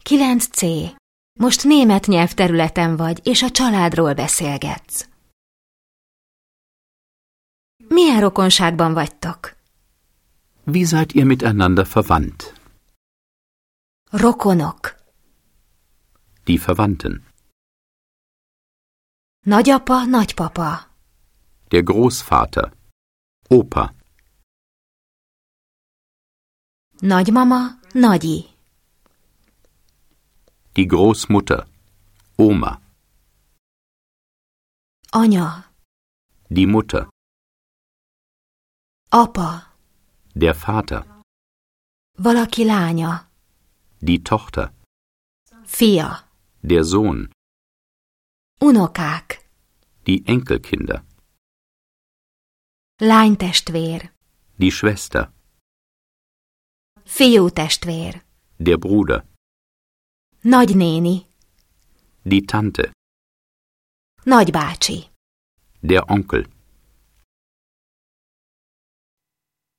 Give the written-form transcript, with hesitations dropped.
9C. Most német nyelvterületen vagy, és a családról beszélgetsz. Milyen rokonságban vagytok? Wie seid ihr miteinander verwandt? Rokonok. Die Verwandten. Nagyapa, nagypapa. Der Großvater. Opa. Nagymama, nagyi. Die Großmutter. Oma. Anya. Die Mutter. Apa. Der Vater. Valaki lánya. Die Tochter. Fia. Der Sohn. Unokák. Die Enkelkinder. Lánytestvér. Die Schwester. Fiútestvér. Der Bruder. Nagynéni. Die Tante. Nagybácsi. Der Onkel.